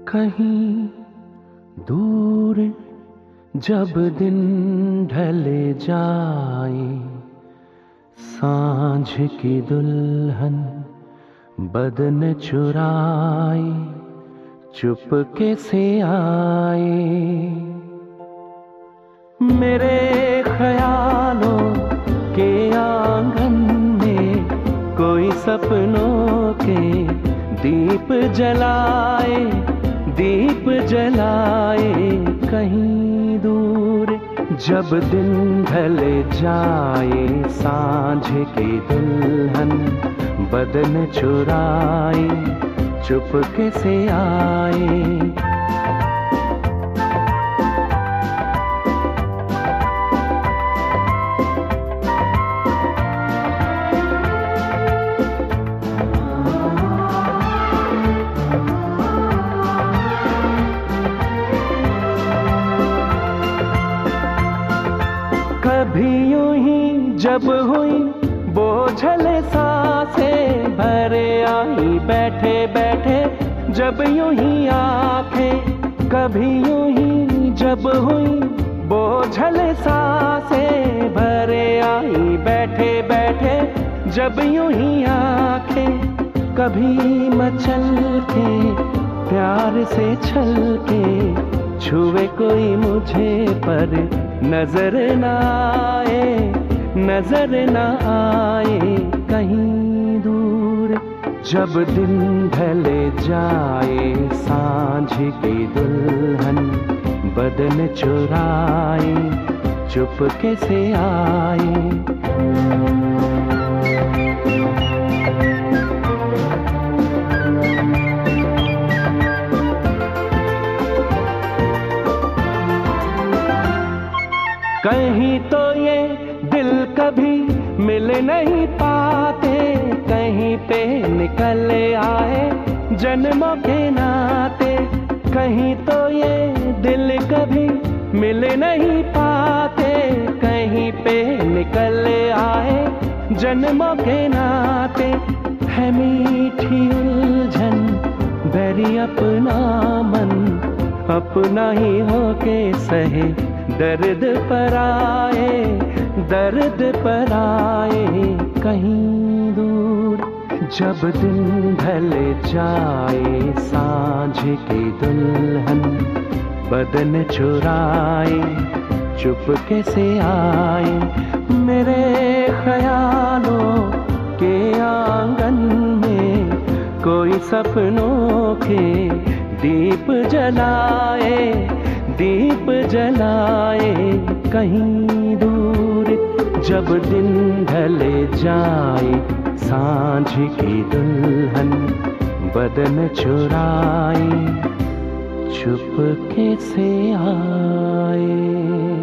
कहीं दूर जब दिन ढल जाए, सांझ की दुल्हन बदन चुराए चुपके से आए। मेरे ख्यालों के आंगन में कोई सपनों के दीप जलाए, दीप जलाए कहीं दूर जब दिन ढल जाए। सांझ की दुल्हन बदन चुराए चुपके से आए। कभी यूं ही जब हुई बोझल सांसें भरे आई बैठे बैठे जब यूं ही आंखें। कभी यूं ही जब हुई बोझल सांसें भरे आई बैठे बैठे जब यूं ही आंखें। कभी मचल के प्यार से छल के छुए कोई मुझे पर नजर न आए, नजर न आए कहीं दूर जब दिन ढल जाए। सांझ की दुल्हन बदन चुराए चुपके से आए। कहीं तो ये दिल कभी मिल नहीं पाते, कहीं पे निकल आए जन्मों के नाते। कहीं तो ये दिल कभी मिल नहीं पाते, कहीं पे निकल आए जन्मों के नाते। है मीठी उलझन बैरी अपना मन, अपना ही होके सहे दर्द पर आए, दर्द पर आए कहीं दूर जब दिन ढल जाए। सांझ की दुल्हन बदन चुराए चुपके से आए। मेरे ख्यालों के आंगन में कोई सपनों के दीप जलाए, दीप जलाए कहीं दूर जब दिन ढल जाए। सांझ की दुल्हन बदन चुराए चुपके से आए।